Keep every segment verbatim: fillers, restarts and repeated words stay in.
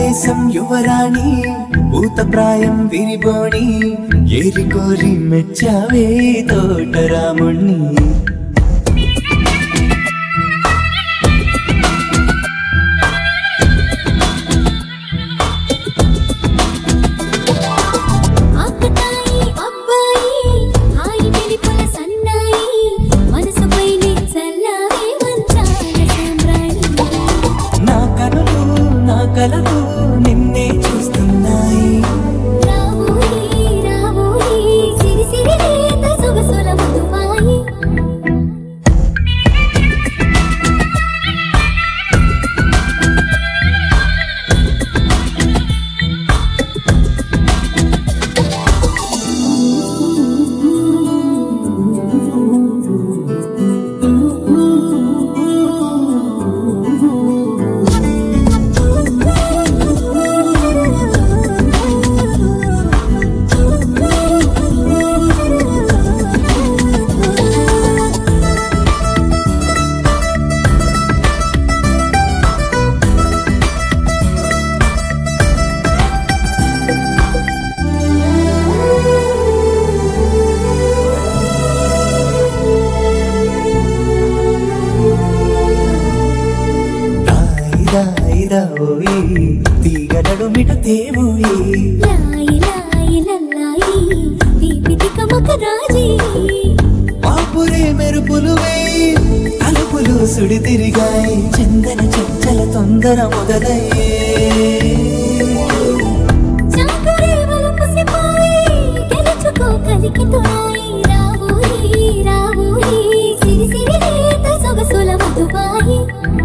దేశం యువరాణి భూతప్రాయం విరిబోణి ఏరి కోరి మెచ్చావే తోటరాముణ్ణి కలలు నిన్నే చూస్తున్నాయి రావోయి రావోయి సిరి సిరి లేత సొగసుల మధువాయి తీగడడు మిట తేవోయి లాయి లాయి లల్లాయి దీపితి కమక రాజీ పాపురే మెరుపులు వేయి తలుపులు సుడి తిరిగాయి చందన చంచల తొందర మొదలయ్యే చాకురే వలపుసిపోయి గెలుచుకో కలికి తోయి రావోయి రావోయి సిరి సిరి లేత సొగసుల మధువాయి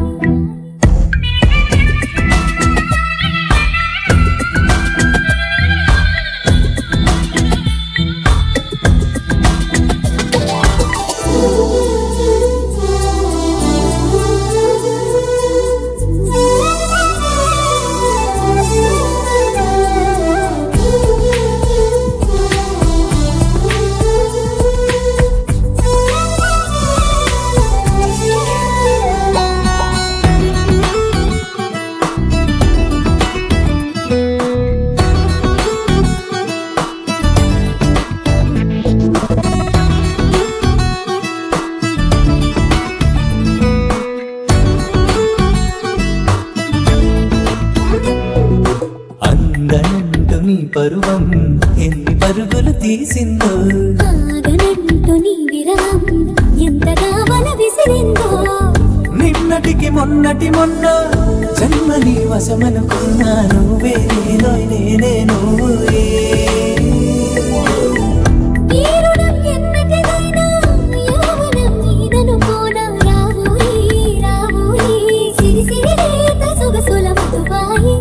అందనంటూ నీ పరువం ఎన్ని పరుగులు తీసిందో ఆగనంటూ నీ విరహం ఎంతగా వల విసిరిందో నిన్నటికి మొన్నటి మొన్న జన్మని వశమనుకున్నా నువ్వే నేనో నేనే నువ్వే ఈ రుణం ఎన్నటిదైనా యౌవనం నీదనుకోనా రావోయి రావోయి సిరి సిరి లేత సొగసుల మధువాయి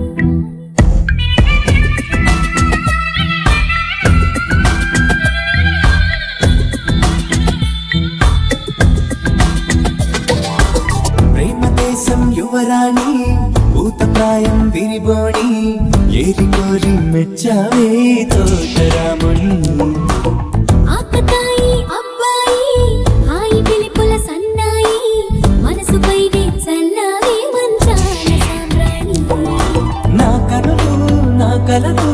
యువరాణి భూతప్రాయం విరిబోణి ఏరి కోరి మెచ్చావే తోటరాముణ్ణి ఆకతాయి అబ్బాయి హాయి పిలుపుల సన్నాయి మనసుపై చల్లావే మంచాల సామ్రాణి నా కనులు నా కలలు